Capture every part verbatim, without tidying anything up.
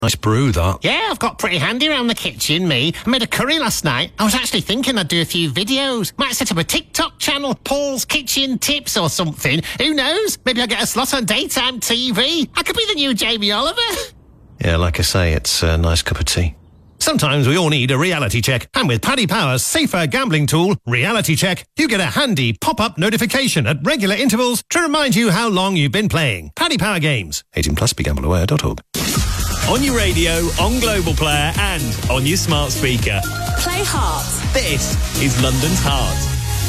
Nice brew, that. Yeah, I've got pretty handy around the kitchen, me. I made a curry last night. I was actually thinking I'd do a few videos. Might set up a TikTok channel, Paul's Kitchen Tips or something. Who knows? Maybe I'll get a slot on daytime T V. I could be the new Jamie Oliver. Yeah, like I say, it's a nice cup of tea. Sometimes we all need a reality check. And with Paddy Power's safer gambling tool, Reality Check, you get a handy pop-up notification at regular intervals to remind you how long you've been playing. Paddy Power Games. eighteen plus, be gamble aware dot org. On your radio, on Global Player and on your smart speaker. Play Heart. This is London's Heart.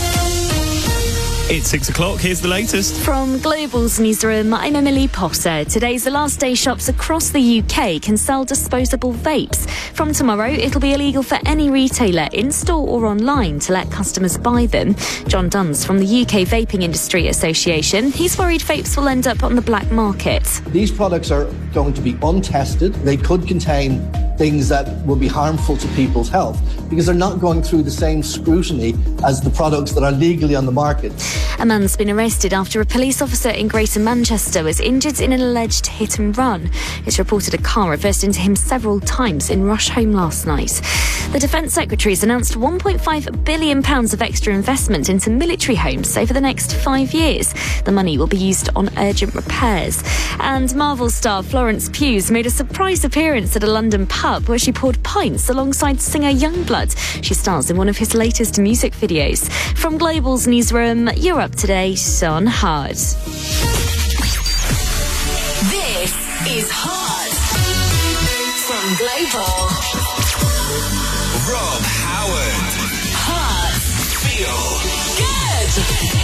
It's six o'clock. Here's the latest. From Global's newsroom, I'm Emily Potter. Today's the last day shops across the U K can sell disposable vapes. From tomorrow, it'll be illegal for any retailer, in-store or online, to let customers buy them. John Duns from the U K Vaping Industry Association. He's worried vapes will end up on the black market. These products are going to be untested. They could contain things that will be harmful to people's health because they're not going through the same scrutiny as the products that are legally on the market. A man's been arrested after a police officer in Greater Manchester was injured in an alleged hit and run. It's reported a car reversed into him several times in Rusholme last night. The Defence Secretary has announced one point five billion pounds of extra investment into military homes over the next five years. The money will be used on urgent repairs. And Marvel star Florence Pugh made a surprise appearance at a London pub where she poured pints alongside singer Youngblood. She stars in one of his latest music videos. From Global's newsroom, you're up to date on Heart. This is Heart from Global. Rob Howard. Heart. Feel Good.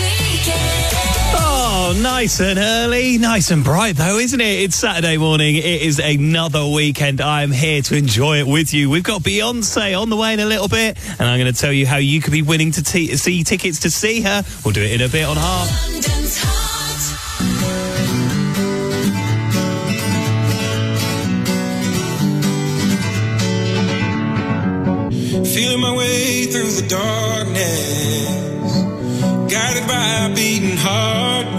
Oh, nice and early, nice and bright though, isn't it? It's Saturday morning. It is another weekend. I'm here to enjoy it with you. We've got Beyonce on the way in a little bit, and I'm going to tell you how you could be winning to t- see tickets to see her. We'll do it in a bit on Heart. London's Heart. Feeling my way through the darkness, guided by a beating heart.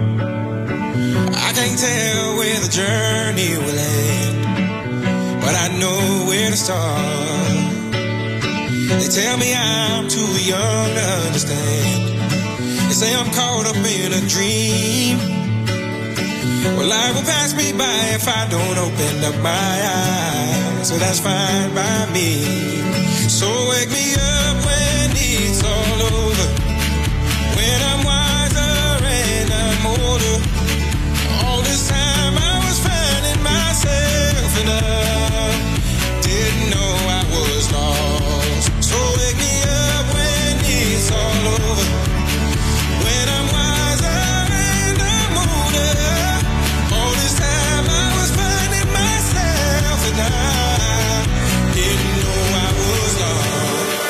I can't tell where the journey will end, but I know where to start. They tell me I'm too young to understand. They say I'm caught up in a dream. Well, life will pass me by if I don't open up my eyes, so that's fine by me. So wake me up when it's all over, when I'm wiser and I'm older. All this time I was finding myself and I didn't know I was lost. So wake me up when it's all over, when I'm wiser and I'm older. All this time I was finding myself and I didn't know I was lost.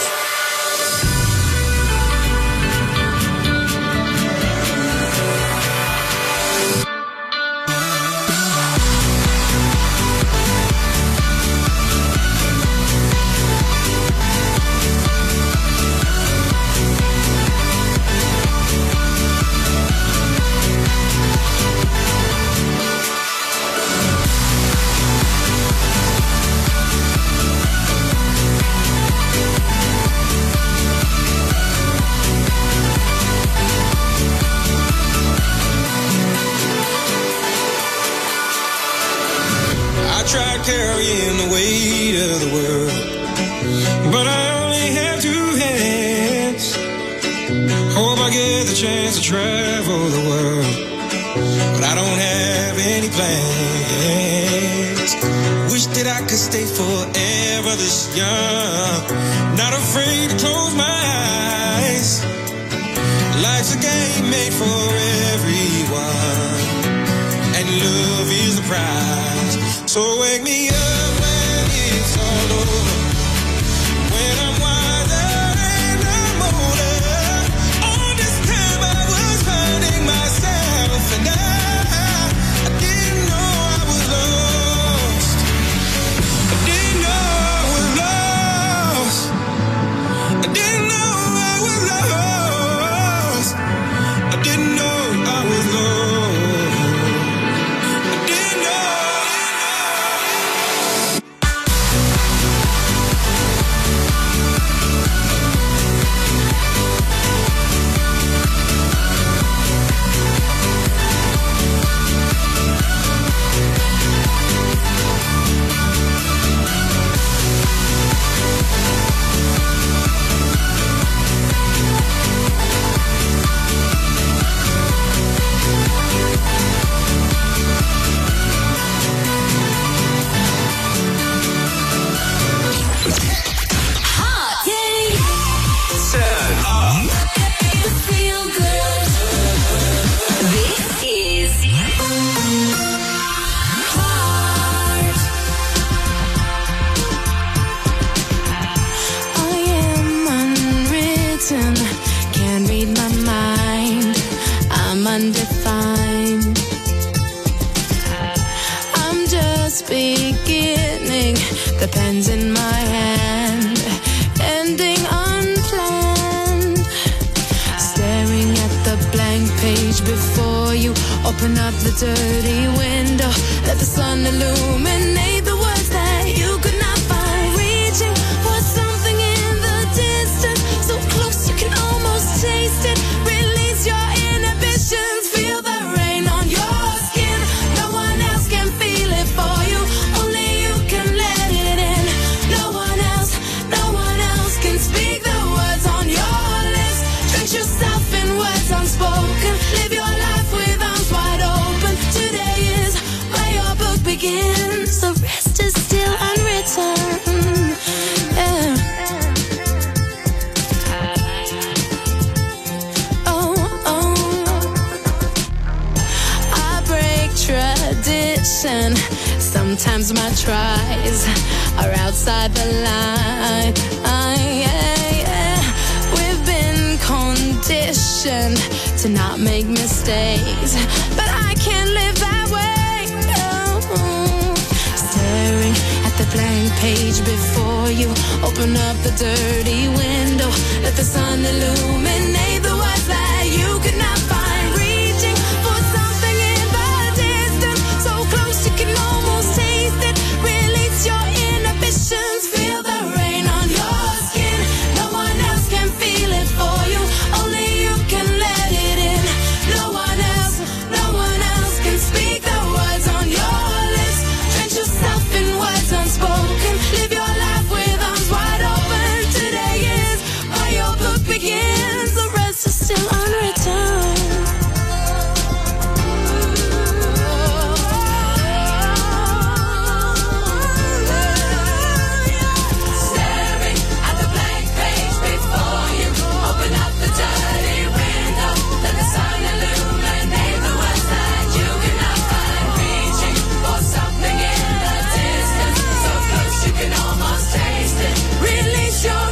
Tried carrying the weight of the world, but I only have two hands. Hope I get the chance to travel the world, but I don't have any plans. Wish that I could stay forever this young, not afraid to close my eyes. Life's a game made for everyone, and love is the prize. So wake me up when it's all over, when I'm wiser and I'm older. All this time I was finding myself and I, I didn't know I was lost. I didn't know I was lost. I didn't know I was lost. I didn't know I was lost. I didn't know. beginning, the pen's in my hand, ending unplanned. Staring at the blank page before you, open up the dirty window, let the sun illuminate the words that you could not find. Reaching for something in the distance, so close you can almost taste it. Release your inhibitions, feel the rain on your skin. No one else can feel it for you, only you can let it in. No one else, no one else can speak the words on your lips. Drench yourself in words unspoken, live your life with arms wide open. Today is where your book begins, the rest is still unwritten. Yeah. Oh, oh. I break tradition. Sometimes my tries are outside the line. Yeah, yeah. We've been conditioned to not make mistakes, but I can't live that way. No. Staring at the blank page before you, open up the dirty window, let the sun illuminate the words that you could not find. Reaching for something in the distance, so close you can almost taste it. Release your inhibitions, feel the rain on your skin. No one else can feel it for you, only you can let it in. No one else, no one else can speak the words on your lips. Drench yourself in words unspoken, live your life with arms wide open. Today is where your book begins, the rest is still unwritten. Staring at the blank page before you, open up the dirty window, let the sun illuminate the words that you cannot find. Reaching for something in the distance, so close you can almost taste it. Release your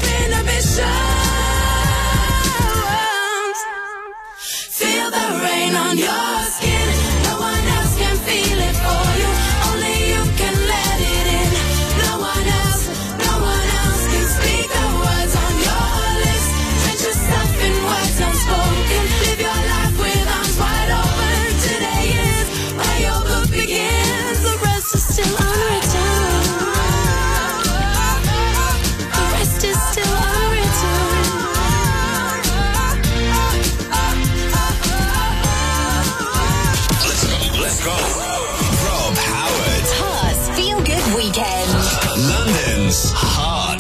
inhibitions, feel the rain on your skin. No one else can feel it for you, only you can let it in. No one else, no one else can speak the words on your lips. Drench yourself in words unspoken, live your life with arms wide open. Today is where your book begins, the rest is still unwritten. The rest is still unwritten. Let's go. Rob Howard. Hearts Feel Good Weekend. London's Heart.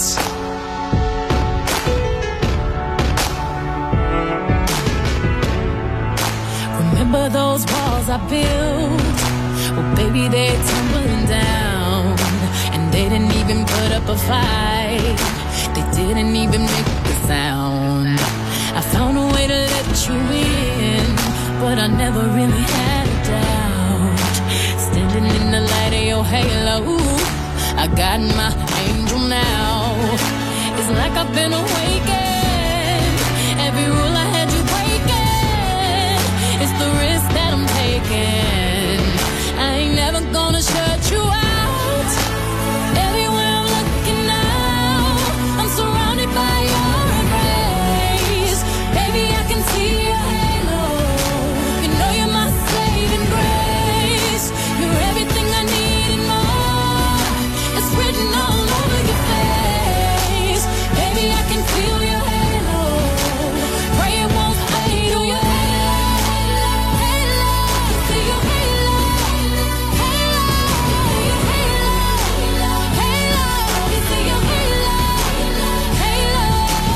Remember those walls I built? Well, baby, they're tumbling down. And they didn't even put up a fight. They didn't even make a sound. I found a way to let you in, but I never really had a doubt. Standing in the light of your halo, I got my angel now. It's like I've been awakened. Every rule I had you breaking, it's the risk that I'm taking. I ain't never gonna shut you out. Everywhere I'm looking now, I'm surrounded by your embrace. Baby, I can see your halo. You know you're my saving grace. You're everything I need and more. It's written all over your face. Baby, I can feel your halo. Pray it won't fade. Oh, your halo, halo, see your halo, halo, your halo, halo, you see your halo, halo.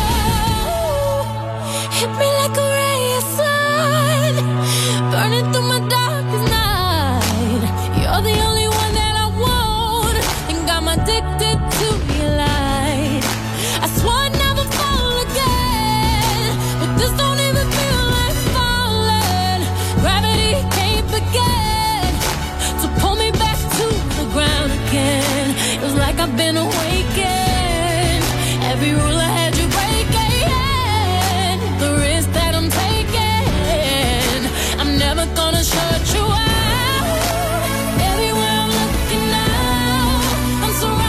Hit me like a ray of sun, burning through my darkest night. You're the only one that I want, and got me addicted to your light. I swore I'd never fall again, but this don't even feel like falling. Gravity can't begin to pull me back to the ground again. It was like I've been awakened. Every rule I had you breaking, the risk that I'm taking, I'm never gonna shut you out. Everywhere I'm looking now, I'm surrounded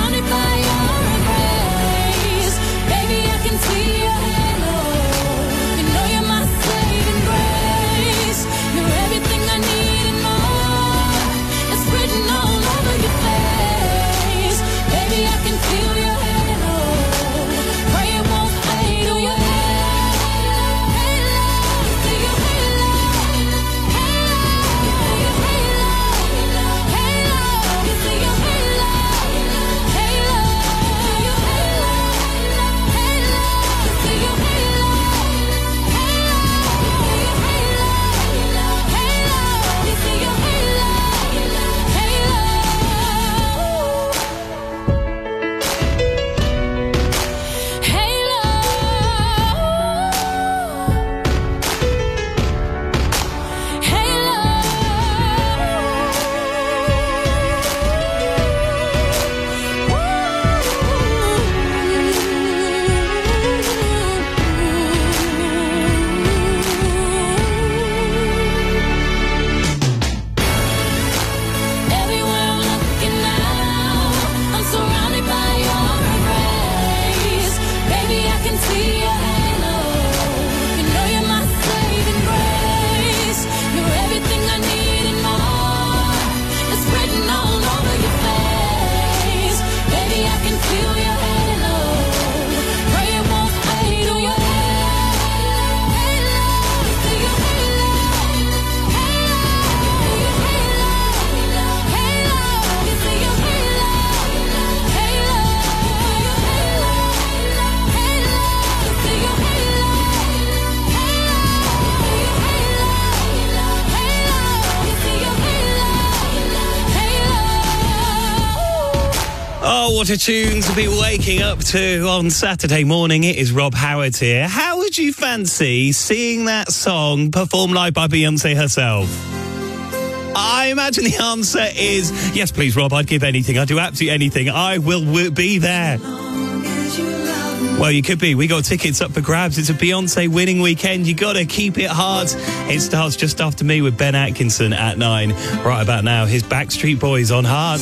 Oh, what a tune to be waking up to on Saturday morning. It is Rob Howard here. How would you fancy seeing that song performed live by Beyonce herself? I imagine the answer is, yes, please, Rob, I'd give anything. I'd do absolutely anything. I will w- be there. Well, you could be. We got tickets up for grabs. It's a Beyonce winning weekend. You got to keep it hard. It starts just after me with Ben Atkinson at nine. Right about now, his Backstreet Boys on Hard.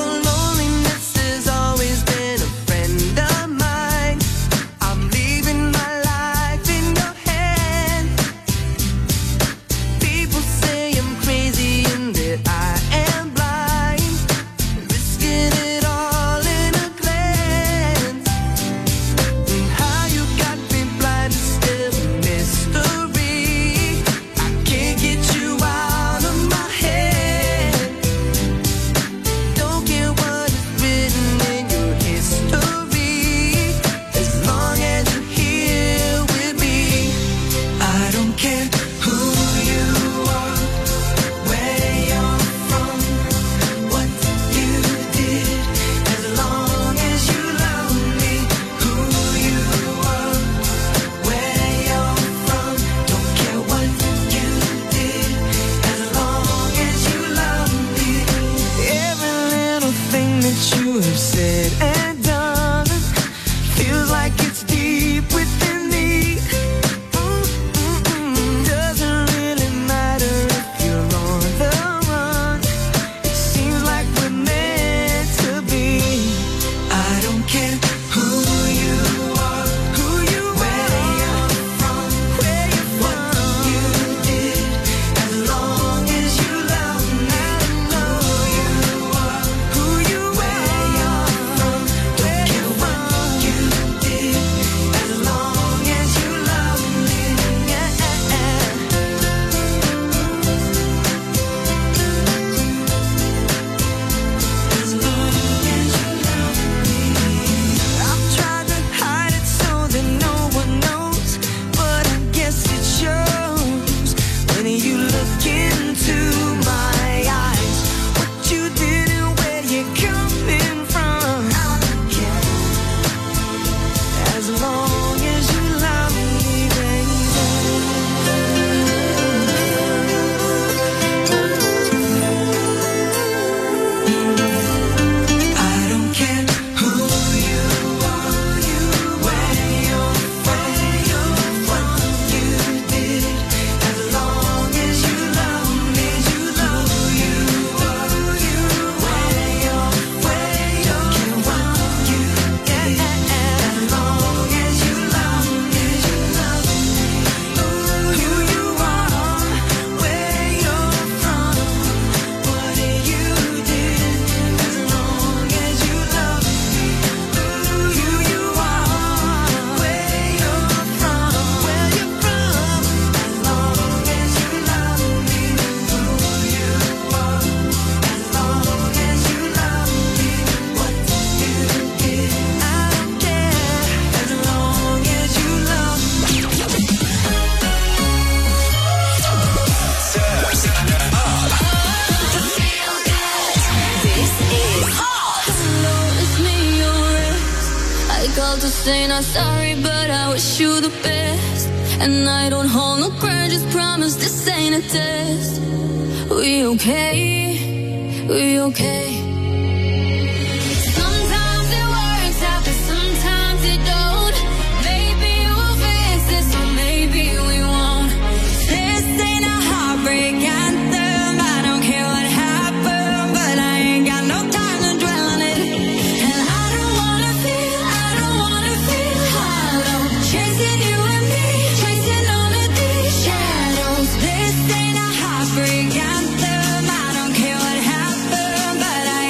Saying I'm sorry, but I wish you the best. And I don't hold no grudges, promise this ain't a test. We okay, we okay. Sometimes it works out, but sometimes it don't. Maybe we'll fix this, or maybe we won't. This ain't a heartbreak anthem. I don't care what happened, but I ain't got no time to dwell on it. And I don't wanna feel, I don't wanna feel hollow. Chasing you and me, chasing under these shadows. This ain't a heartbreak anthem. I don't care what happened, but I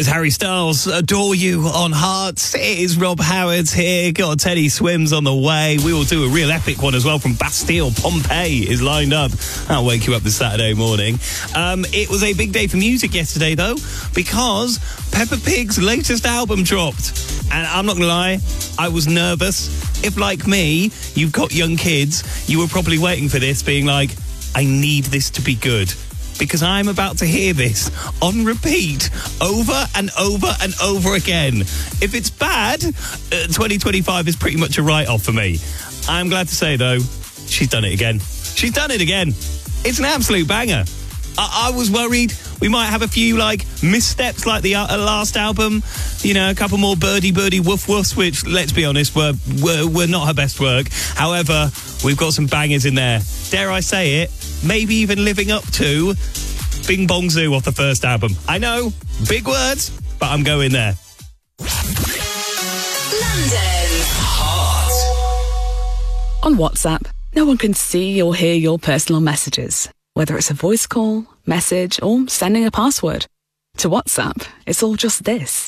is Harry Styles, Adore You on Hearts. It is Rob Howard here. Got Teddy Swims on the way. We will do a real epic one as well from Bastille. Pompeii is lined up. I'll wake you up this Saturday morning. Um, it was a big day for music yesterday, though, because Peppa Pig's latest album dropped. And I'm not going to lie, I was nervous. If, like me, you've got young kids, you were probably waiting for this, being like, I need this to be good. Because I'm about to hear this on repeat over and over and over again. If it's bad, uh, twenty twenty-five is pretty much a write-off for me. I'm glad to say, though, she's done it again. She's done it again. It's an absolute banger. I, I was worried we might have a few, like, missteps like the uh, last album. You know, a couple more birdie, birdie, woof, woofs, which, let's be honest, were, were, were not her best work. However, we've got some bangers in there. Dare I say it? Maybe even living up to Bing Bong Zoo off the first album. I know, big words, but I'm going there. London's Hot. On WhatsApp, no one can see or hear your personal messages, whether it's a voice call, message, or sending a password. To WhatsApp, it's all just this.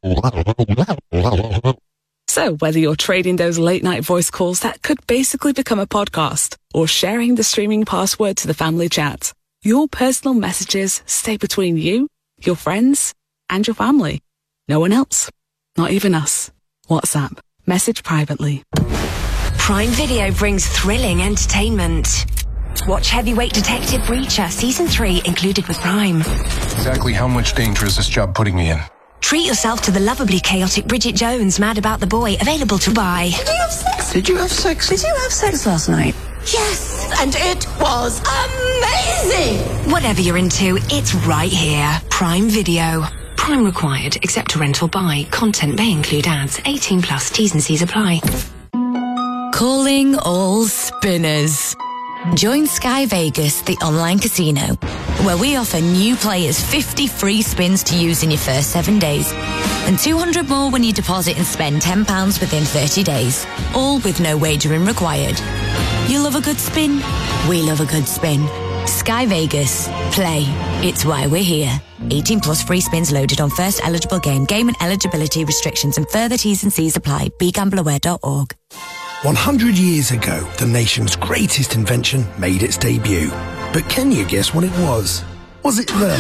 So whether you're trading those late-night voice calls that could basically become a podcast or sharing the streaming password to the family chat, your personal messages stay between you, your friends, and your family. No one else. Not even us. WhatsApp. Message privately. Prime Video brings thrilling entertainment. Watch Heavyweight Detective Breacher Season three included with Prime. Exactly how much danger is this job putting me in? Treat yourself to the lovably chaotic Bridget Jones, Mad About the Boy, available to buy. Did you have sex? Did you have sex? Did you have sex last night? Yes, and it was amazing! Whatever you're into, it's right here. Prime Video. Prime required, except to rent or buy. Content may include ads. eighteen plus, T's and C's apply. Calling all spinners. Join Sky Vegas, the online casino, where we offer new players fifty free spins to use in your first seven days and two hundred more when you deposit and spend ten pounds within thirty days, all with no wagering required. You love a good spin? We love a good spin. Sky Vegas. Play. It's why we're here. eighteen plus free spins loaded on first eligible game. Game and eligibility restrictions and further T's and C's apply. be gamble aware dot org. one hundred years ago, the nation's greatest invention made its debut. But can you guess what it was? Was it the...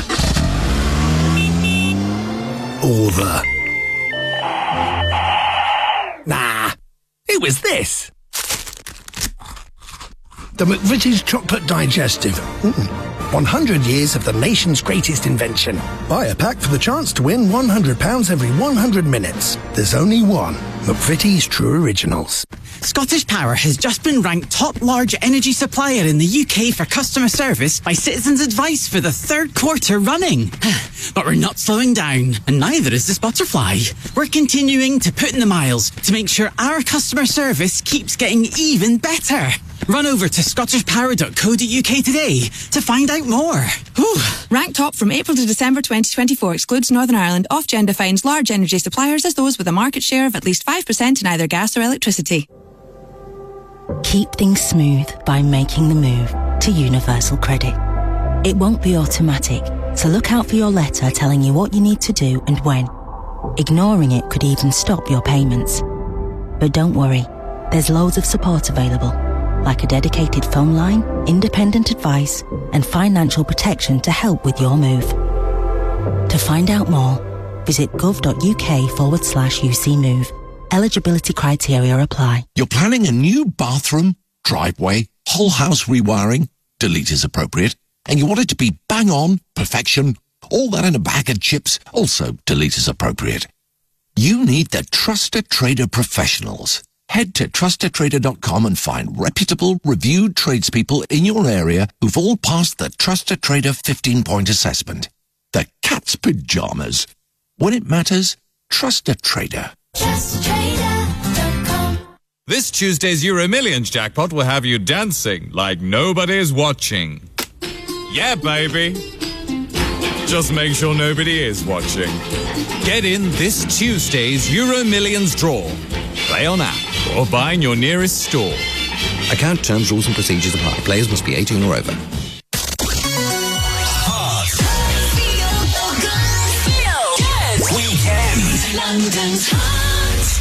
or the... Nah, it was this. The McVitie's Chocolate Digestive. Mm. one hundred years of the nation's greatest invention. Buy a pack for the chance to win one hundred pounds every one hundred minutes. There's only one. McVitie's True Originals. Scottish Power has just been ranked top large energy supplier in the U K for customer service by Citizens Advice for the third quarter running. But we're not slowing down, and neither is this butterfly. We're continuing to put in the miles to make sure our customer service keeps getting even better. Run over to scottish power dot co dot U K today to find out more. Whew. Ranked top from April to December twenty twenty-four excludes Northern Ireland. Ofgem defines large energy suppliers as those with a market share of at least five percent in either gas or electricity. Keep things smooth by making the move to Universal Credit. It won't be automatic, so look out for your letter telling you what you need to do and when. Ignoring it could even stop your payments. But don't worry, there's loads of support available, like a dedicated phone line, independent advice, and financial protection to help with your move. To find out more, visit gov.uk forward slash UC Move. Eligibility criteria apply. You're planning a new bathroom, driveway, whole house rewiring, delete is appropriate, and you want it to be bang on, perfection, all that in a bag of chips, also delete is appropriate. You need the Trusted Trader professionals. Head to trusted trader dot com and find reputable, reviewed tradespeople in your area who've all passed the Trusted Trader fifteen-point assessment. The cat's pajamas. When it matters, trust a trader. trust trader dot com. This Tuesday's Euro Millions jackpot will have you dancing like nobody's watching. Yeah, baby. Just make sure nobody is watching. Get in this Tuesday's Euro Millions draw. Play on app or buy in your nearest store. Account terms, rules and procedures apply. Players must be eighteen or over. is London's Heart.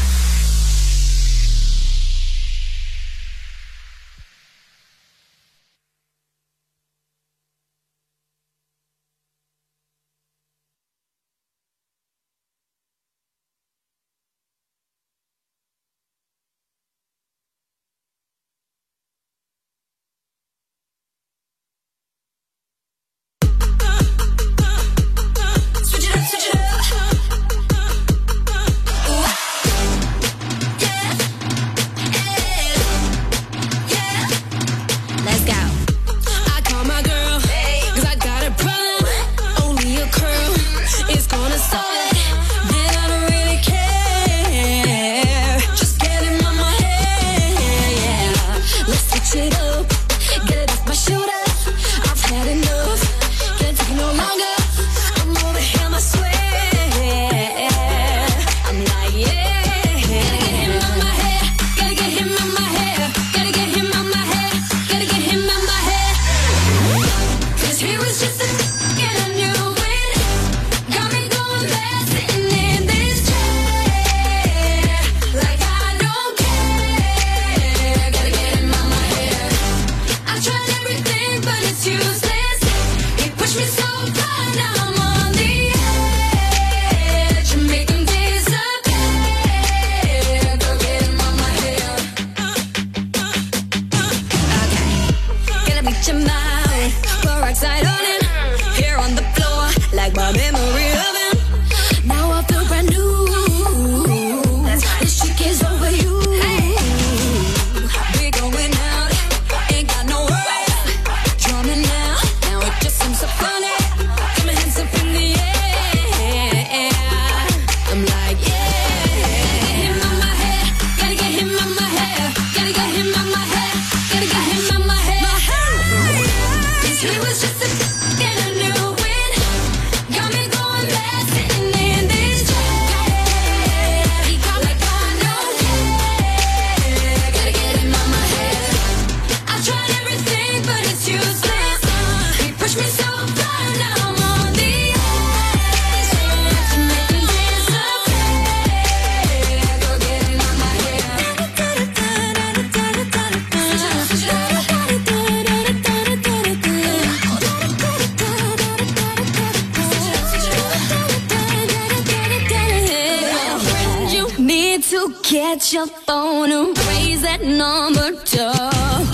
Get your phone and raise that number. Don't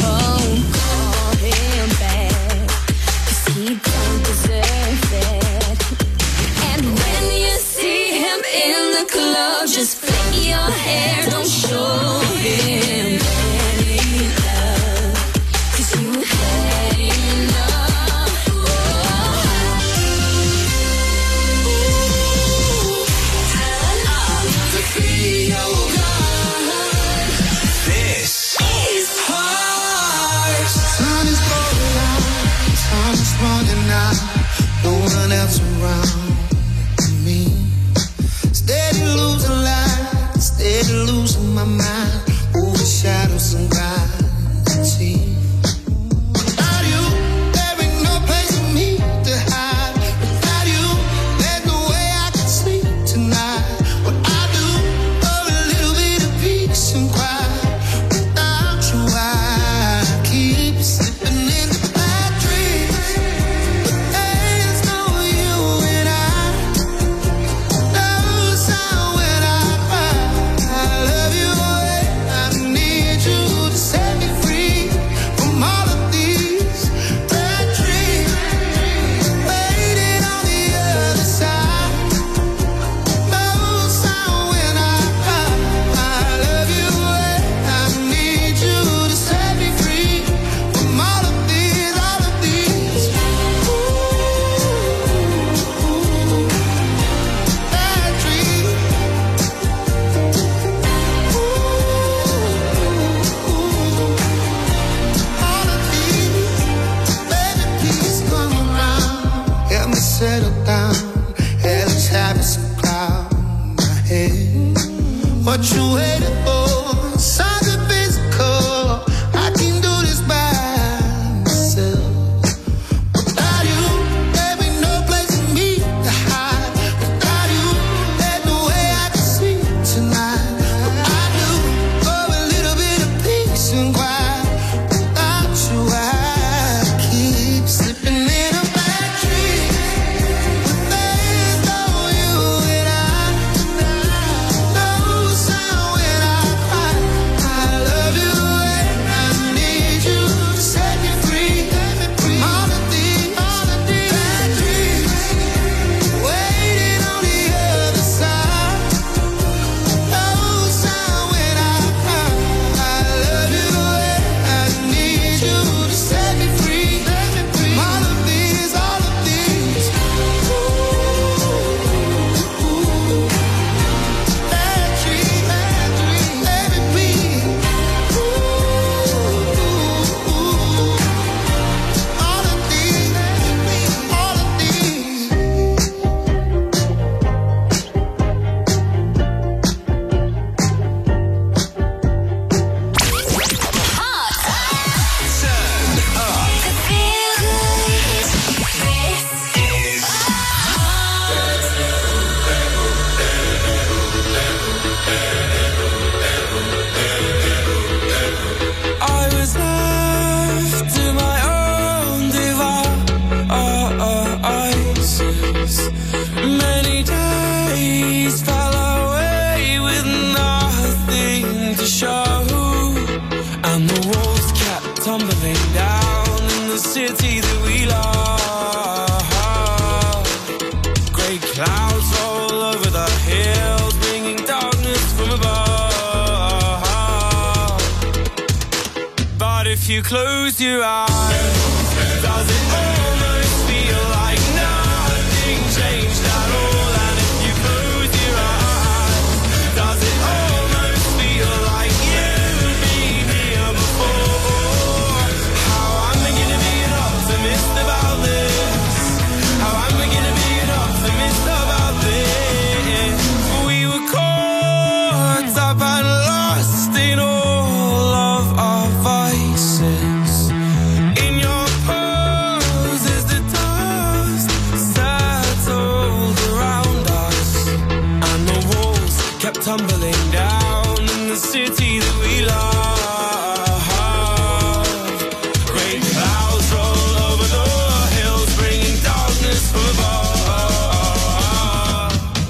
call him back, 'cause he don't deserve it. And when you see him in the club, just flick your hair. Don't show him any love, 'cause you had enough. Turn up the video. Running out, no one else around me. Steady losing light, steady losing my mind. Overshadows some gravity. Without you, there ain't no place for me to hide. Without you, there's no way I can sleep tonight. What I do for a little bit of peace and quiet. Without you, I keep slipping into bad dreams. Settle down, and let's have some cloud in my head. What you waiting for? Something physical. I can do this by myself. Without you, there ain't no place for me to hide. Without you, there's no way I tumbling down in the city that we love. Grey clouds all over the hills, bringing darkness from above. But if you close your eyes, does it almost feel like nothing changed at all? And if you close your eyes, does it almost feel like you've been here before? How am I gonna be an optimist about this? How am I gonna be an optimist about this? We were caught up and lost in all of our vices. In your pose as the dust settled around us, and the walls kept tumbling down in the city that we love. Great clouds roll over the hills, bringing darkness from above.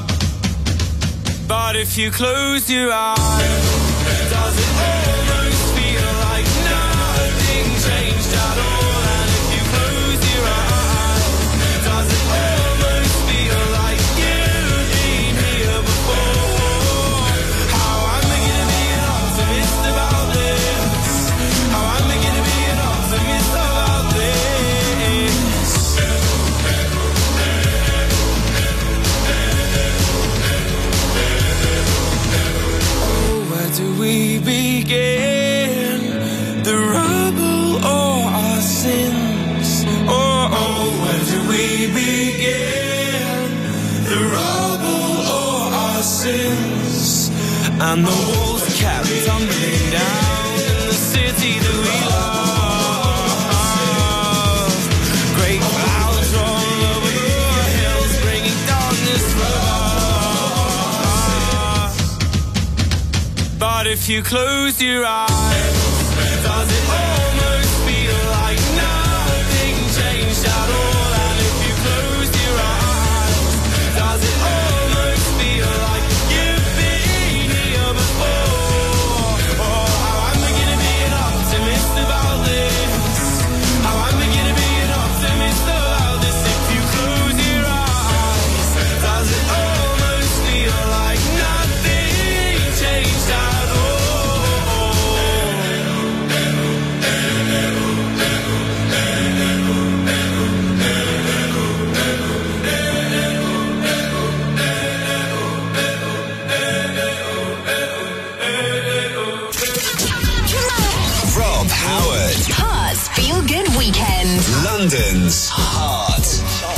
But if you close your eyes, does it almost feel like nothing changed at all? And if you close your eyes, does it almost feel like you've been here before? How am I gonna be an optimist about this? How am I gonna be an optimist about this? Oh, where do we begin? The rubble or our sins? Oh, oh, where do we begin? The rubble or our sins? And the walls kept tumbling down in the city that we love. Great clouds roll over the hills, bringing darkness from above. But if you close your eyes, does it almost feel like nothing changed at all? And if you close your eyes, does it almost feel like you've been here before? Oh, how am I gonna be an optimist about this? How am I gonna be an optimist about this? If you close your eyes, does it almost feel like nothing changed at all? Rob Howard. Hearts Feel Good Weekend. London's Heart.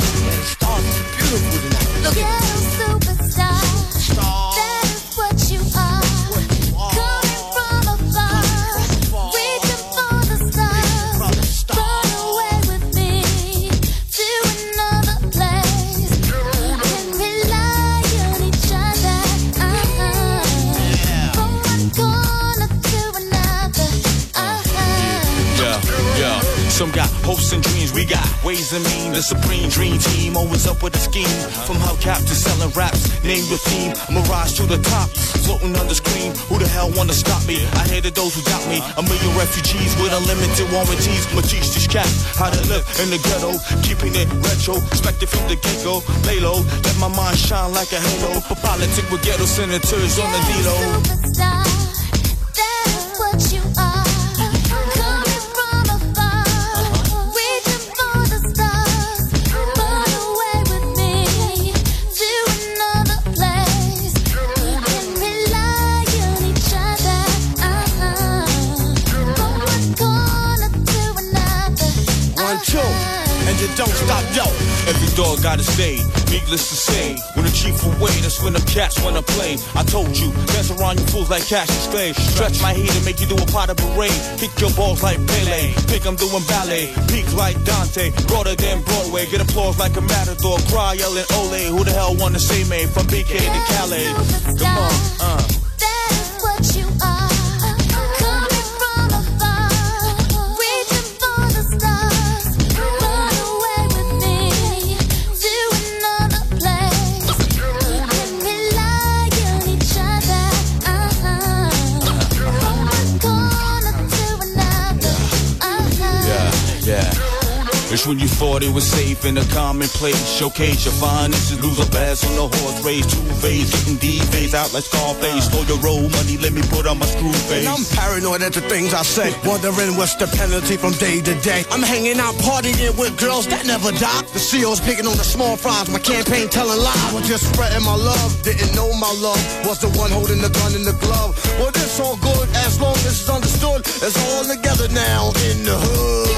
Ghetto superstar, that is what you are. Coming from afar, reaching for the stars. Run away with me to another place. Can rely on each other. Uh-huh. From one corner to another. Uh-huh. Yeah, yeah. Some got hopes and dreams, we got ways and mean. The supreme dream team, always up with a scheme. From hubcap to selling raps, name your theme. I'm a rise to the top, floating on the screen. Who the hell wanna stop me? I hated those who doubt me. A million refugees with unlimited warranties. I'ma teach these cats how to live in the ghetto, keeping it retro, expected from the get-go. Lay low, let my mind shine like a halo. For politics with ghetto senators on the D-Lo. Superstar, that is what you are. Coming from afar, reaching for the stars. Run away with me to another place. Can rely on each other. Uh-huh. From one corner to another. One, two, and you don't stop, yo. Every dog got his day, needless to say. When the chief away, that's when the cats wanna play. I told you, dance around you fools like Cassius Clay. Stretch my heat and make you do a pot of parade. Kick your balls like Pele, think I'm doing ballet. Peak like Dante, broader than Broadway. Get applause like a matador, cry yelling ole. Who the hell wanna say me from B K to Calais? Come on, uh. That is what you are. Coming from afar, reaching for the stars. Run away with me to another place. Can rely on each other. Uh-huh. From one corner to another. Uh-huh. It's when you thought it was safe in a commonplace. Showcase your finances, lose a bass on the horse race. Two phase, getting D-phase out like Scarface. For your roll money, let me put on my screw face. And I'm paranoid at the things I say, wondering what's the penalty from day to day. I'm hanging out, partying with girls that never die. The C O's picking on the small fries, my campaign telling lies. I'm just spreading my love, didn't know my love was the one holding the gun in the glove. Well, this all good as long as it's understood. It's all together now in the hood.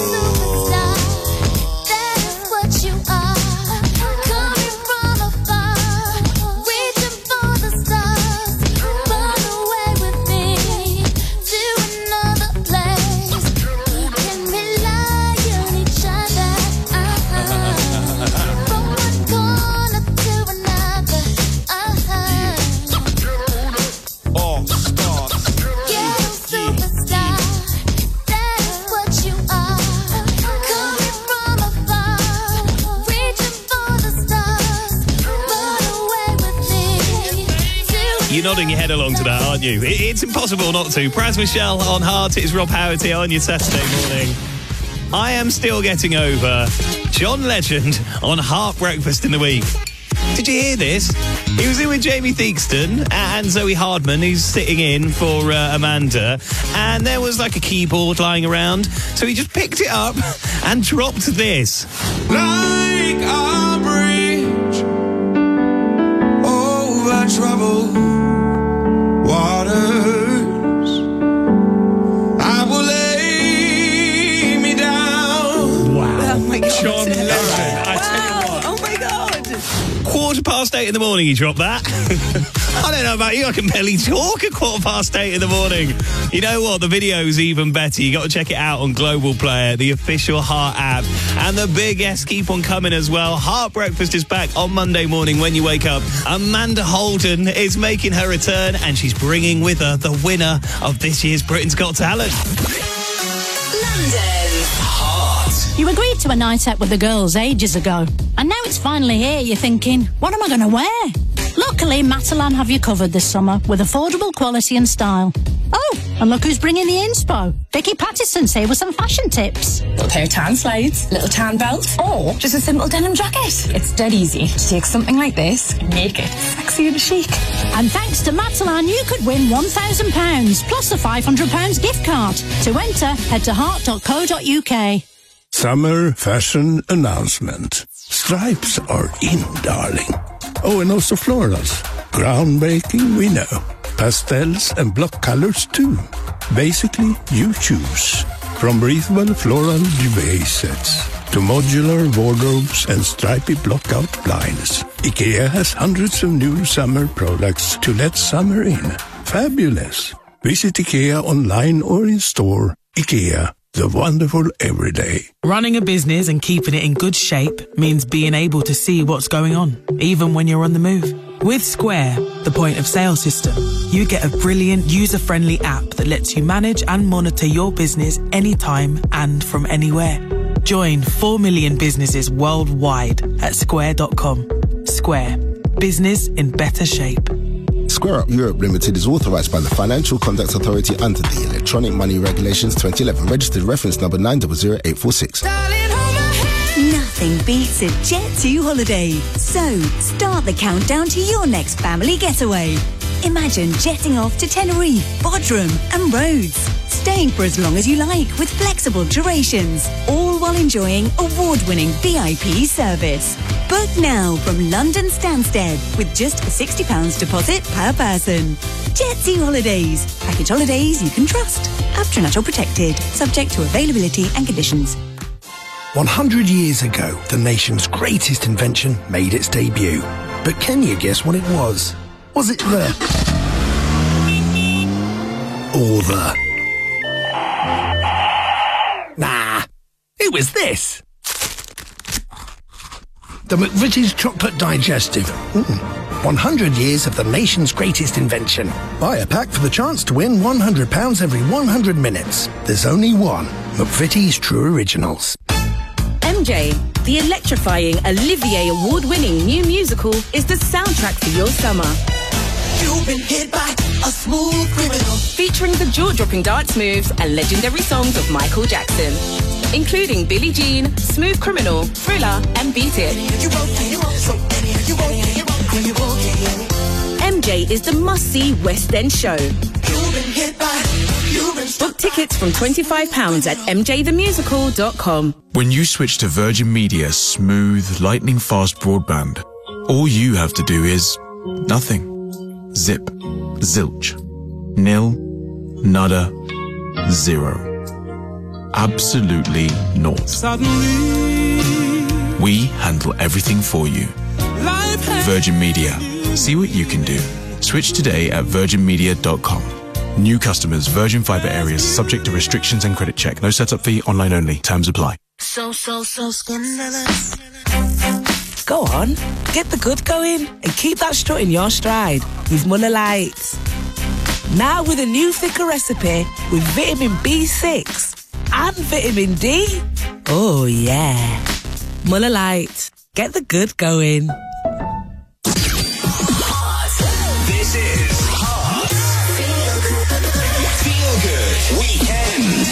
That's what you are. Coming from afar, reaching for the stars. Run away with me to another place. We can rely on each other. Uh-huh. From one corner to another. Uh-huh. All stars. Yeah, superstar. That's what you are. Coming from afar, reaching for the stars. Run away with me to You're nodding your head along to that, aren't you? It- It's impossible not to. Praz Michelle on Heart. It's Rob Howard here on your Saturday morning. I am still getting over John Legend on Heart Breakfast in the Week. Did you hear this? He was in with Jamie Theakston and Zoe Hardman, who's sitting in for uh, Amanda, and there was like a keyboard lying around, so he just picked it up and dropped this. Like a bridge over troubled waters, I will lay me down. Wow. Oh my God. John Legend. I tell you what. Oh my God. Quarter past eight in the morning, he dropped that. I don't know about you, I can barely talk at quarter past eight in the morning. You know what? The video's even better. You got to check it out on Global Player, the official Heart app. And the big guests keep on coming as well. Heart Breakfast is back on Monday morning when you wake up. Amanda Holden is making her return, and she's bringing with her the winner of this year's Britain's Got Talent. You agreed to a night out with the girls ages ago, and now it's finally here. You're thinking, what am I going to wear? Luckily, Matalan have you covered this summer with affordable quality and style. Oh, and look who's bringing the inspo. Vicky Pattison's here with some fashion tips. A pair of tan slides, little tan belt, or just a simple denim jacket. It's dead easy to take something like this and make it sexy and chic. And thanks to Matalan, you could win one thousand pounds plus a five hundred pounds gift card. To enter, head to heart dot co dot uk. Summer fashion announcement. Stripes are in, darling. Oh, and also florals. Groundbreaking, we know. Pastels and block colors, too. Basically, you choose. From breathable floral duvet sets to modular wardrobes and stripy block-out blinds, IKEA has hundreds of new summer products to let summer in. Fabulous. Visit IKEA online or in store. IKEA. The wonderful everyday. Running a business and keeping it in good shape means being able to see what's going on, even when you're on the move. With Square, the point of sale system, you get a brilliant user-friendly app that lets you manage and monitor your business anytime and from anywhere. Join four million businesses worldwide at square dot com. Square. Business in better shape. Square Up Europe Limited is authorised by the Financial Conduct Authority under the Electronic Money Regulations twenty eleven, registered reference number nine zero zero eight four six. Nothing beats a Jet two holiday. So, start the countdown to your next family getaway. Imagine jetting off to Tenerife, Bodrum and Rhodes. Staying for as long as you like with flexible durations, all while enjoying award-winning V I P service. Book now from London Stansted with just a sixty pounds deposit per person. Jet two Holidays. Package holidays you can trust. After National Protected. Subject to availability and conditions. one hundred years ago, the nation's greatest invention made its debut. But can you guess what it was? Was it the... or the... Nah, it was this. The McVitie's Chocolate Digestive. Mm. one hundred years of the nation's greatest invention. Buy a pack for the chance to win one hundred pounds every one hundred minutes. There's only one. McVitie's True Originals. M J, the electrifying Olivier Award-winning new musical, is the soundtrack for your summer. You've been hit by a smooth criminal. Featuring the jaw-dropping dance moves and legendary songs of Michael Jackson. including Billie Jean, Smooth Criminal, Thriller, and Beat It. M J is the must-see West End show. Book tickets from twenty-five pounds at m j the musical dot com. When you switch to Virgin Media smooth, lightning-fast broadband, all you have to do is nothing. Zip. Zilch. Nil. Nada. Zero. Absolutely naught. Suddenly, we handle everything for you. Virgin Media. See what you can do. Switch today at virgin media dot com. New customers, Virgin Fibre areas, subject to restrictions and credit check. No setup fee, online only. Terms apply. So, so, so scandalous. Go on, get the good going and keep that strut in your stride with Muller Lights. Now with a new thicker recipe with vitamin B six and vitamin D. Oh yeah. Muller Lights, get the good going. This is Hot. Feel Good Weekend.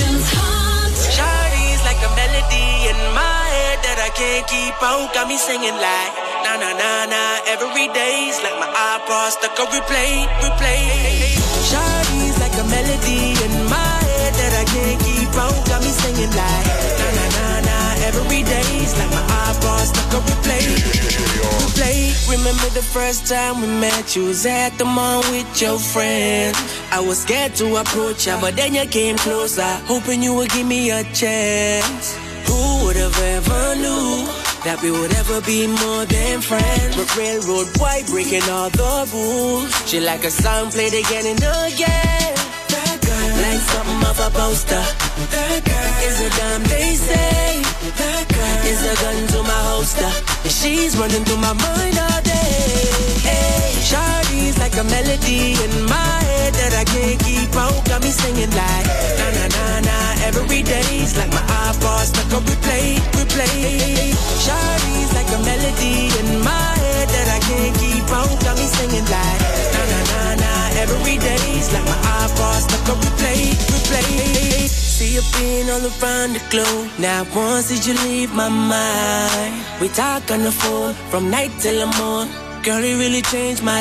Shawty's like a melody in my head that I can't keep out. Got me singing like na na na na every day's like my iPod stuck on replay, replay. Shawty's like a melody in my head that I can't keep out. Got me singing like na na na na every day's like my iPod stuck on replay, replay. Remember the first time we met? You was at the mall with your friend. I was scared to approach ya, but then you came closer, hoping you would give me a chance. Who would have ever knew that we would ever be more than friends? But railroad white breaking all the rules. She like a song played again and again. That girl, like something off a poster. That girl is a dime they say. That girl is a gun to my holster, and she's running through my mind all day. Hey, Shawty's like a melody in my head that I can't keep out. Got me singing like na na na na every day's like my iPod stuck on replay, replay. Shawty's like a melody in my head that I can't keep out. Got me singing like na na na na every day's like my iPod stuck on replay, replay. See you being all around the globe. Now once did you leave my mind? We talk on the phone from night till the morning. Girl, it really changed my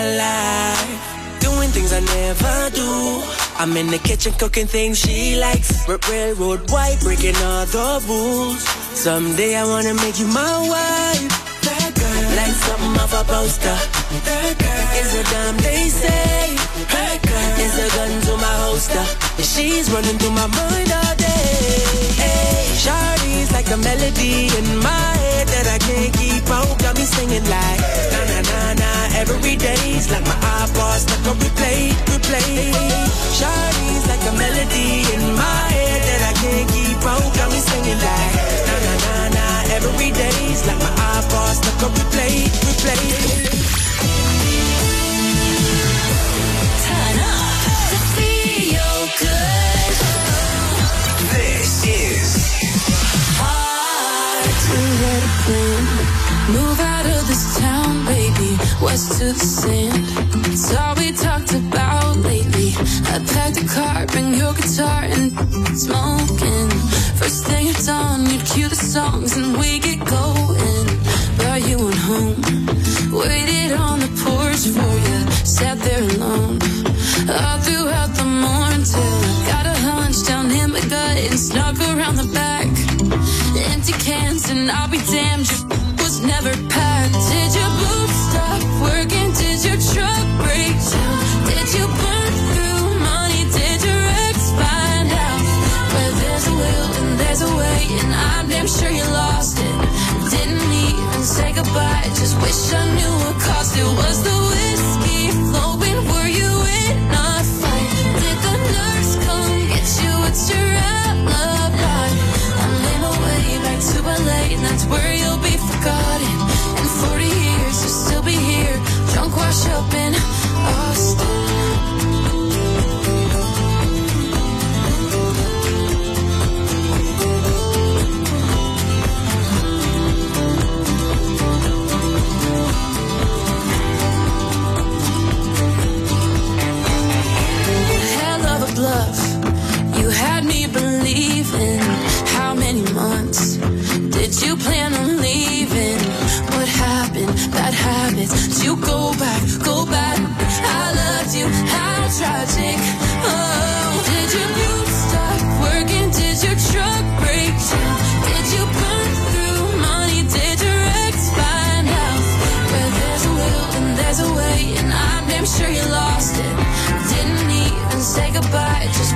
life. Doing things I never do. I'm in the kitchen cooking things she likes. R- railroad white, breaking all the rules. Someday I wanna make you my wife. That girl, like something off a poster. That girl is a dime they say. That girl is a gun to my holster, and she's running through my mind all day. Hey, Shawty's like a melody in my head that I can't keep out. Got me singing like na na na na every day's like my iPod stuck on replay, replay. Shawty's like a melody in my head that I can't keep out. Got me singing like na na na na every day's like my iPod stuck on replay, replay. Turn up to feel good. This is Hard to let it plan. Move out of this town, baby. West to the sand. It's all we talked about lately. I packed a car, bring your guitar and smoking. First thing it's on, you'd cue the songs and we get going. But you went home, waited on the porch for you, sat there alone all throughout the morning till I got a hunch down in my gut and snuck around the back. Empty cans and I'll be damned, your was never packed. Did your boots stop working? Did your truck break down? Did you burn through money? Did your ex find out? Where there's a will and there's a way, and I'm damn sure you lost it.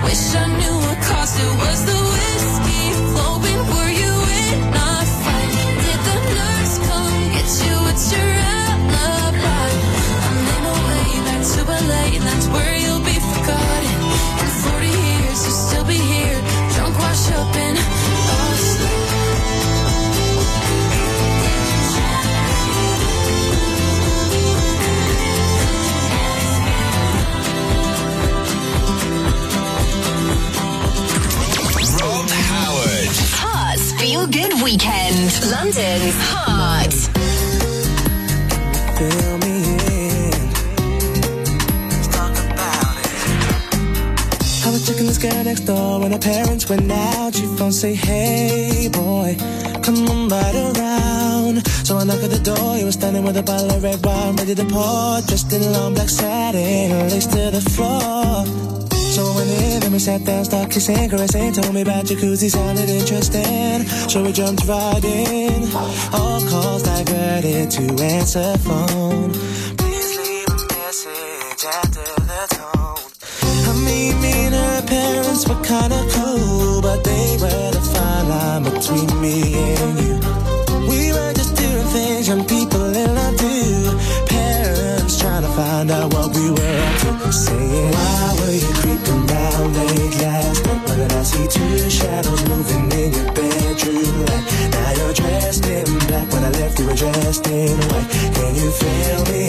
Wish I knew what caused it. Was the whiskey flowing? Were you in a fight? Did the nurse come get you? It's your alibi. I'm in a way back to L A. That's where you'll be forgotten. In forty years you'll still be here, drunk, washed up in Boston. Feel Good Weekend. London's Heart. Fill me in. Let's talk about it. I was checking this girl next door when her parents went out. She phone say, hey boy, come on right around. So I knock at the door. He was standing with a bottle of red wine ready to pour, dressed in long black satin, lace to the floor. So I went in and we sat down, started kissing, caressing, told me about jacuzzi, sounded interesting. So we jumped right in, all calls diverted to answer phone. Please leave a message after the tone. I mean, me and her parents were kinda cool, but they were the fine line between me and you. We were just doing things young people in love do. Parents trying to find out what we were up to. Saying, why were you creeping round late last night? But then I see two shadows moving in your bedroom light. Now you're dressed in black. When I left you were dressed in white. Can you feel me?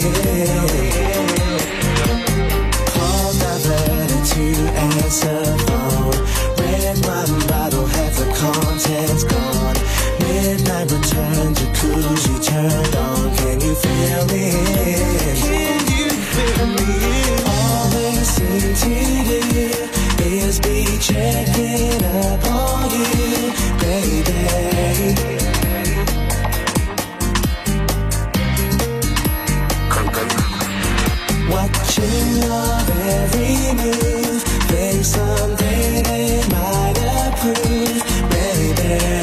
Calls diverted to answer phone. Red wine bottle, half the contents gone. Midnight return, jacuzzi turned on. Can you feel me? Can you feel me? All they seem to do is be checking up on you, baby. Watching your every move, think someday they might approve, baby.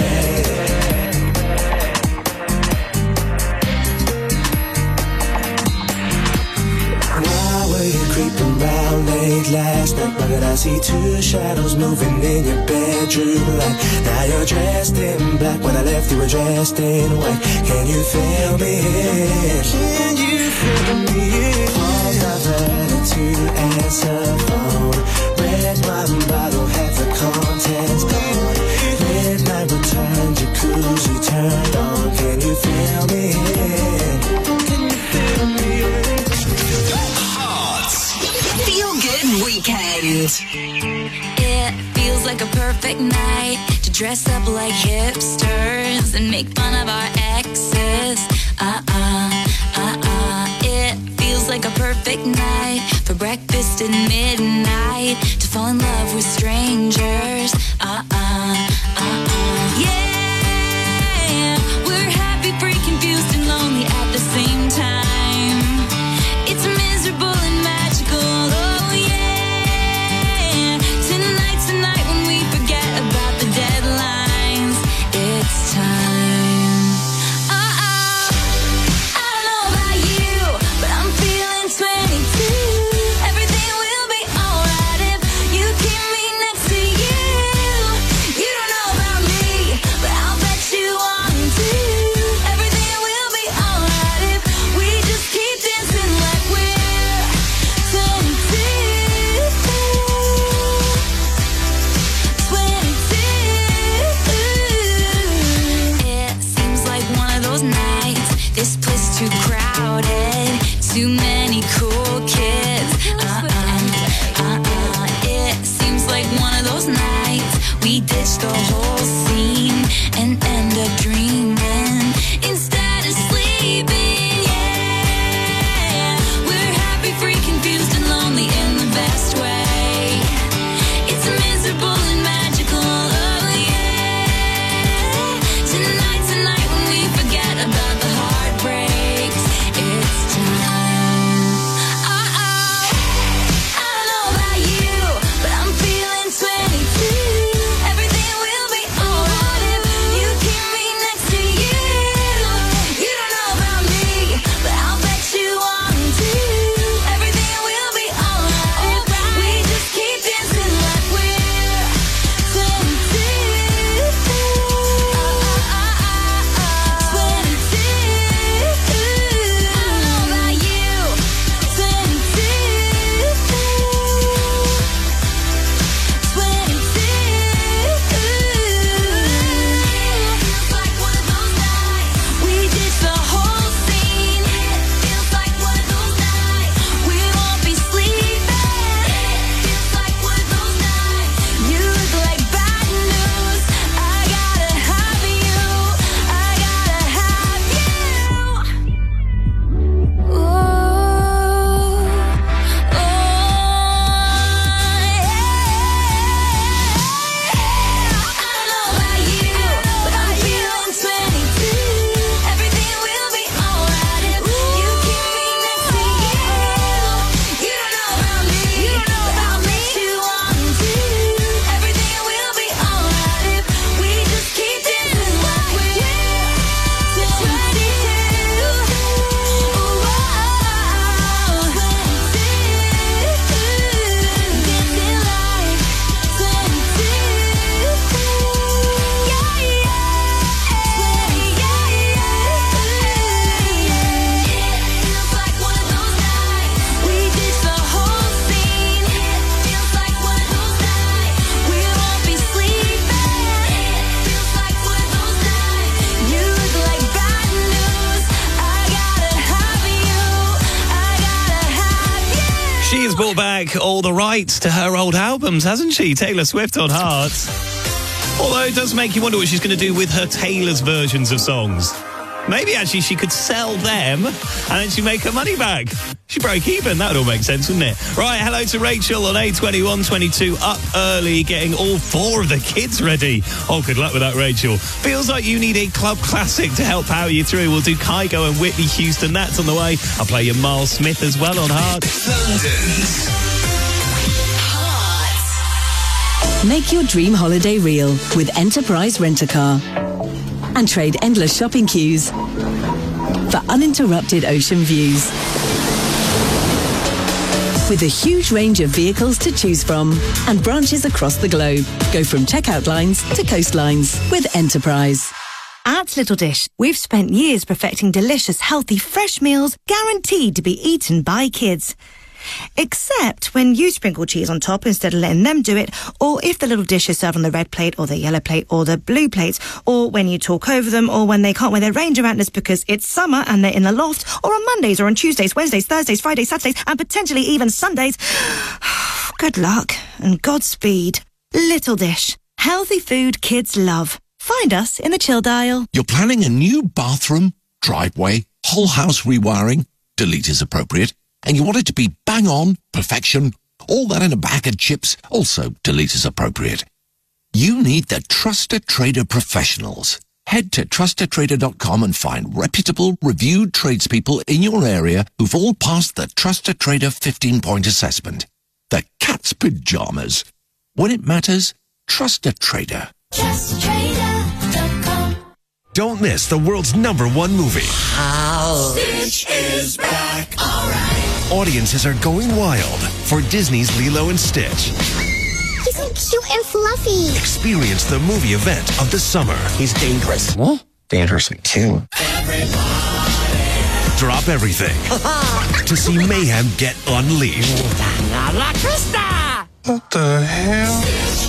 Creeping round late last night, but then I see two shadows moving in your bedroom light. Now you're dressed in black. When I left you were dressed in white. Can you feel me? Can you feel me? All diverted to answer phone. Red wine bottle, half the contents gone. Midnight return, jacuzzi turned on. Can you feel me? Can you feel me? Feel Good Weekend. It feels like a perfect night to dress up like hipsters and make fun of our exes. Uh-uh, uh-uh. It feels like a perfect night for breakfast at midnight to fall in love with strangers. Uh-uh, uh-uh. Yeah, we're happy, free, confused, and lonely at the same time. It's miserable and magical. Oh yeah. Tonight's the night when we forget about the deadlines. It's time. Uh-oh. I don't know about you, but I'm feeling twenty-two. Everything will be alright if you keep me next to you. You don't know about me, but She has brought back all the rights to her old albums, hasn't she? Taylor Swift on Hearts. Although it does make you wonder what she's going to do with her Taylor's versions of songs. Maybe actually she could sell them and then she'd make her money back. She'd break even. That would all make sense, wouldn't it? Right, hello to Rachel on A twenty-one twenty-two, up early, getting all four of the kids ready. Oh, good luck with that, Rachel. Feels like you need a club classic to help power you through. We'll do Kygo and Whitney Houston. That's on the way. I'll play you Miles Smith as well on Hearts. London's Make your dream holiday real with Enterprise Rent-A-Car. And trade endless shopping queues for uninterrupted ocean views. With a huge range of vehicles to choose from and branches across the globe. Go from checkout lines to coastlines with Enterprise. At Little Dish, we've spent years perfecting delicious, healthy, fresh meals guaranteed to be eaten by kids. Except when you sprinkle cheese on top instead of letting them do it, or if the little dish is served on the red plate or the yellow plate or the blue plate, or when you talk over them, or when they can't wear their ranger antlers because it's summer and they're in the loft, or on Mondays or on Tuesdays, Wednesdays, Thursdays, Fridays, Saturdays, and potentially even Sundays. Good luck and Godspeed. Little Dish. Healthy food kids love. Find us in the chill dial. You're planning a new bathroom, driveway, whole house rewiring, delete is appropriate, and you want it to be bang on, perfection, all that in a bag of chips, also delete is appropriate. You need the Trusted Trader professionals. Head to trusted trader dot com and find reputable, reviewed tradespeople in your area who've all passed the Trusted Trader fifteen-point assessment. The cat's pajamas. When it matters, trust a trader. Trust Trader dot com. Don't miss the world's number one movie. Stitch is back. All right. Audiences are going wild for Disney's Lilo and Stitch. He's so cute and fluffy. Experience the movie event of the summer. He's dangerous. What? Dangerous too. Drop everything to see mayhem get unleashed. What the hell?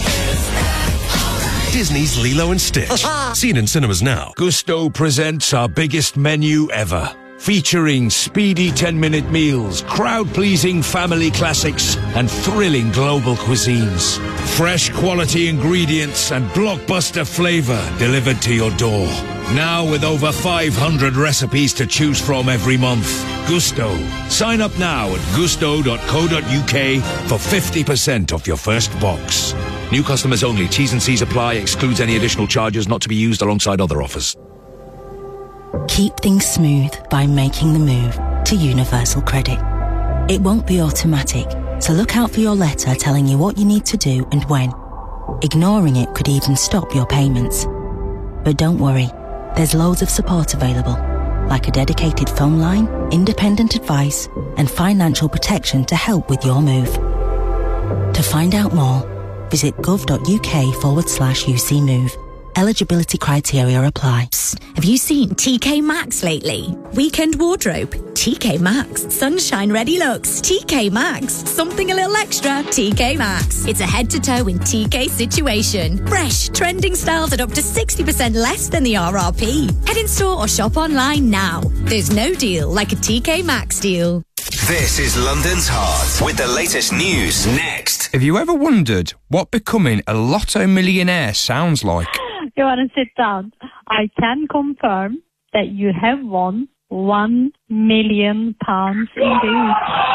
Disney's Lilo and Stitch. Seen in cinemas now. Gusto presents our biggest menu ever. Featuring speedy ten-minute meals, crowd-pleasing family classics, and thrilling global cuisines. Fresh quality ingredients and blockbuster flavor delivered to your door. Now with over five hundred recipes to choose from every month. Gusto. Sign up now at gusto dot co dot uk for fifty percent off your first box. New customers only. T's and C's apply. Excludes any additional charges not to be used alongside other offers. Keep things smooth by making the move to Universal Credit. It won't be automatic, so look out for your letter telling you what you need to do and when. Ignoring it could even stop your payments. But don't worry, there's loads of support available, like a dedicated phone line, independent advice, and financial protection to help with your move. To find out more, visit gov.uk forward slash UC Move. Eligibility criteria apply. Have you seen T K Maxx lately? Weekend wardrobe, T K Maxx. Sunshine ready looks, T K Maxx. Something a little extra, T K Maxx. It's a head-to-toe in T K situation. Fresh, trending styles at up to sixty percent less than the R R P. Head in store or shop online now. There's no deal like a T K Maxx deal. This is London's Heart with the latest news next. Have you ever wondered what becoming a lotto millionaire sounds like? You want to sit down? I can confirm that you have won one million pounds indeed.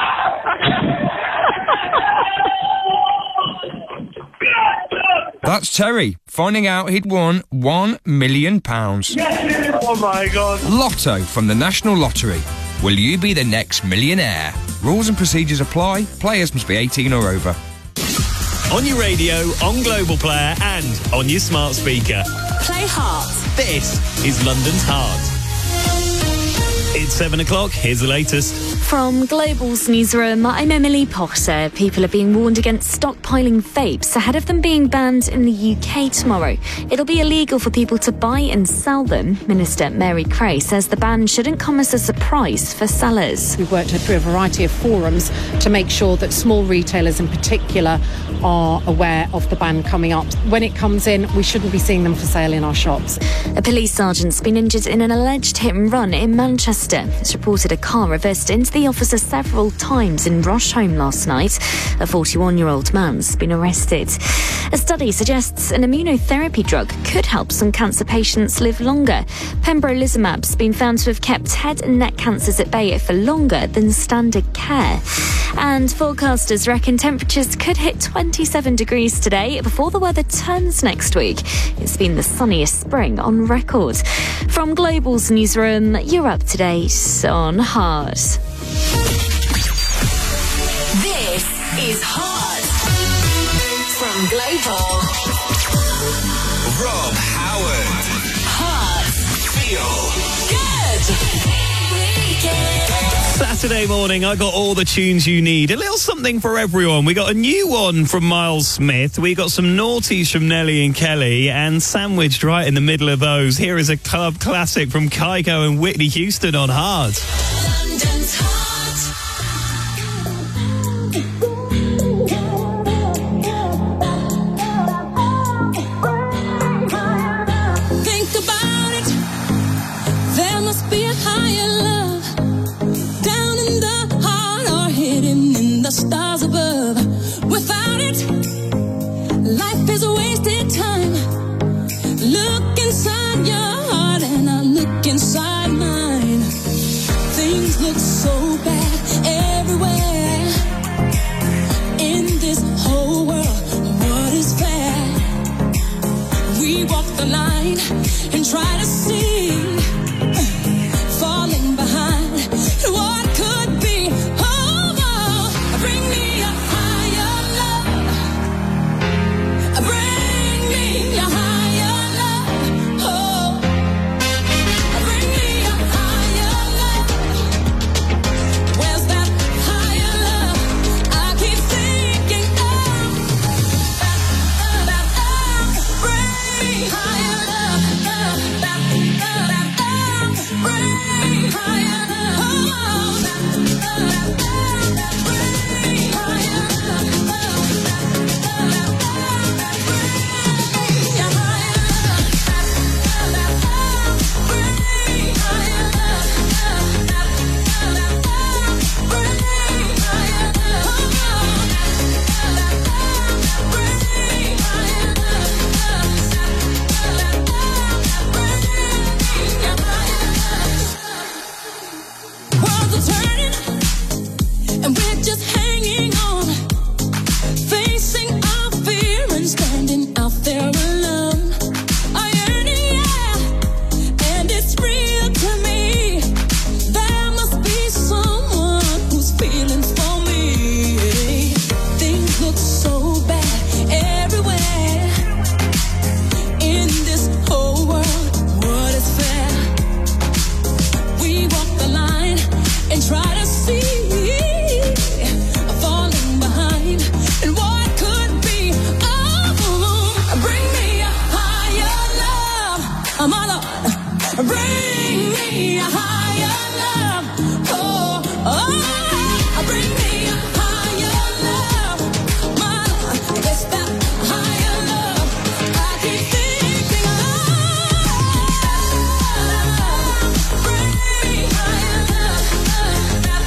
That's Terry, finding out he'd won one million pounds. Oh my God. Lotto from the National Lottery. Will you be the next millionaire? Rules and procedures apply. Players must be eighteen or over. On your radio, on Global Player, and on your smart speaker. Play Heart. This is London's Heart. It's seven o'clock. Here's the latest. From Global's newsroom, I'm Emily Potter. People are being warned against stockpiling vapes ahead of them being banned in the U K tomorrow. It'll be illegal for people to buy and sell them. Minister Mary Cray says the ban shouldn't come as a surprise for sellers. We've worked through a variety of forums to make sure that small retailers in particular are aware of the ban coming up. When it comes in, we shouldn't be seeing them for sale in our shops. A police sergeant's been injured in an alleged hit and run in Manchester. It's reported a car reversed into the the officer several times in Rusholme last night. A forty-one-year-old man's been arrested. A study suggests an immunotherapy drug could help some cancer patients live longer. Pembrolizumab's been found to have kept head and neck cancers at bay for longer than standard care. And forecasters reckon temperatures could hit twenty-seven degrees today before the weather turns next week. It's been the sunniest spring on record. From Global's newsroom, you're up to date on Heart. This is Heart from Global. Rob Howard. Heart. Feel Good. Weekend. Saturday morning, I got all the tunes you need. A little something for everyone. We got a new one from Miles Smith. We got some naughties from Nelly and Kelly, and sandwiched right in the middle of those, here is a club classic from Kygo and Whitney Houston on Heart. London's Heart. Think about it. There must be a higher love down in the heart or hidden in the stars above. Without it, life is a wasted time. Look inside your heart and I look inside mine. Things look so bad everywhere. In this whole world, what is fair? We walk the line and try to see, falling behind what could be. Oh, oh, bring me a higher love. Bring me a higher love. Oh, bring me a higher love. Where's that higher love? I keep thinking of that, that, that. Bring me higher love. That, that, that. Bring higher love. Oh, that, that, that. Bring higher love. Worlds are turning, and we're just hanging on, facing our fear and standing out there alone. I yearn, yeah, and it's real to me. There must be someone who's feeling for me. Things look so bad everywhere. In this whole world, what is fair? We walk the line and try to see, falling behind and what could be. Oh, bring me a higher love, my Lord. Bring me a higher love. Oh, oh, bring me a higher love, my Lord. It's that higher love I keep thinking of. Bring me higher love.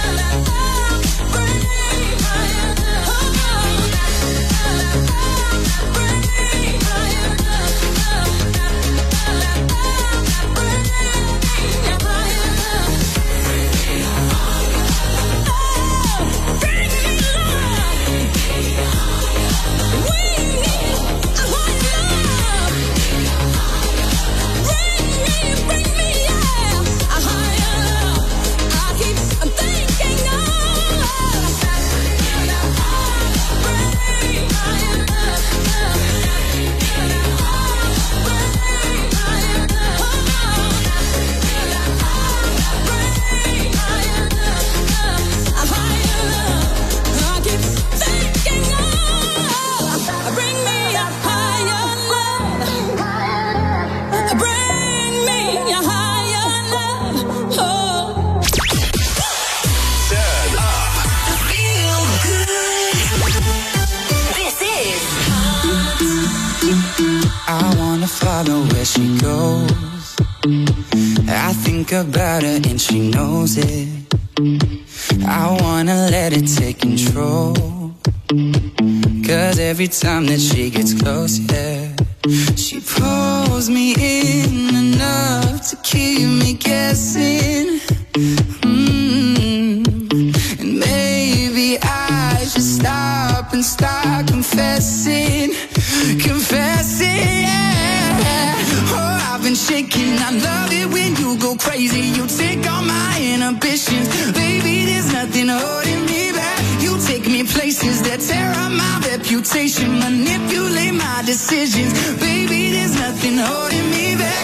follow where she goes. I think about her and she knows it. I wanna let it take control, 'cause every time that she gets close, yeah, she pulls me in enough to keep me guessing. Mm. And maybe I should stop and start confessing, confessing, yeah. Oh, I've been shaking, I love it when you go crazy. You take all my inhibitions, baby, there's nothing holding me back. You take me places that tear up my reputation, manipulate my decisions, baby, there's nothing holding me back.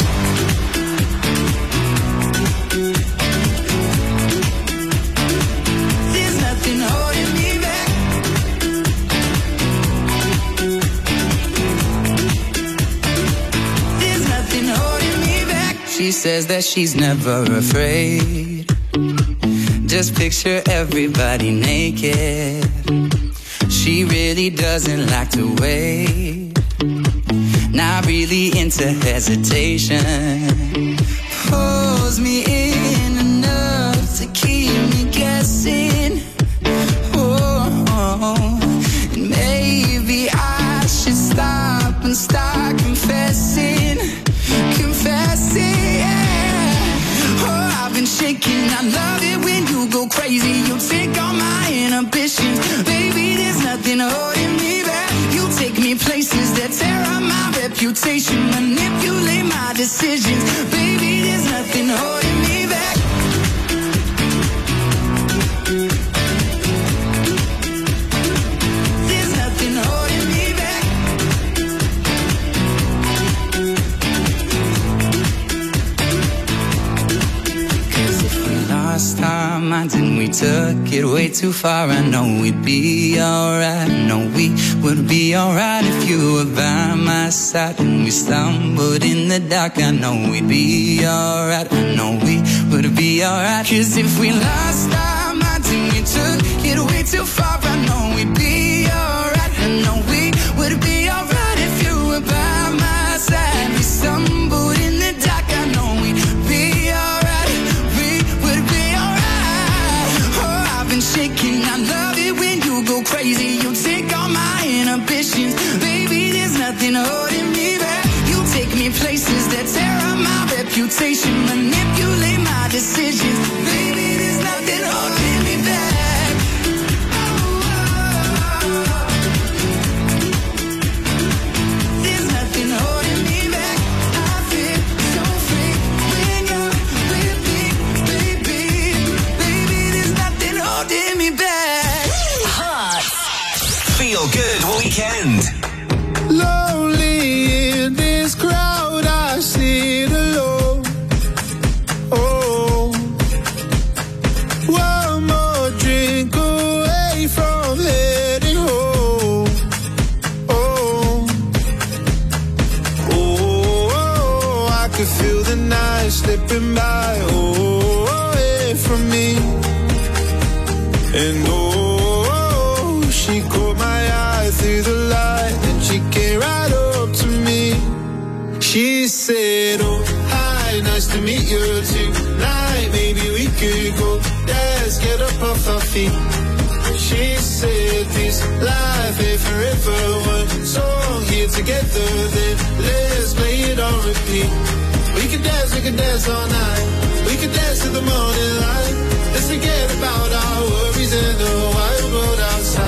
There's nothing holding me back. There's nothing holding me back. She says that she's never afraid. Just picture everybody naked. She really doesn't like to wait. Not really into hesitation. Pulls me in enough to keep me guessing. Oh, and maybe I should stop and start confessing, confessing, yeah. Oh, I've been shaking, I love it when you go crazy. You take all my inhibitions, baby, there's nothing holding me back. You take me places that tear up my reputation, manipulate my decisions, baby, there's nothing holding me back. There's nothing holding me back. Cause if we lost our minds and we took it way too far, I know we'd be alright. I know we would be alright if you were by my side. And we stumbled in the dark, I know we'd be alright. I know we would be alright. Cause if we lost our minds and we took it way too far, I know we'd be alright. I know we would be alright if you were by my side. We stumbled in the dark, I know we'd be alright. We would be alright. Oh, I've been shaking, I love it when you go crazy. You take all my inhibitions, baby, there's nothing holding me back. You take me places that tear up my reputation, manipulate my decisions, baby, there's nothing holding me back. There's nothing holding me back. I feel so free when you're with me, baby. Baby, there's nothing holding me back. Feel Good Weekend. Lonely in this crowd, I sit alone. Oh, one more drink away from heading home. Oh, oh, oh, I could feel the night slipping by, oh, away from me. And oh, she caught my eye through the light, and she came right up to me. She said, oh, hi, nice to meet you tonight. Maybe we could go dance, get up off our feet. She said, this life ain't forever. One song here together, then let's play it on repeat. We could dance, we could dance all night. We could dance to the morning light.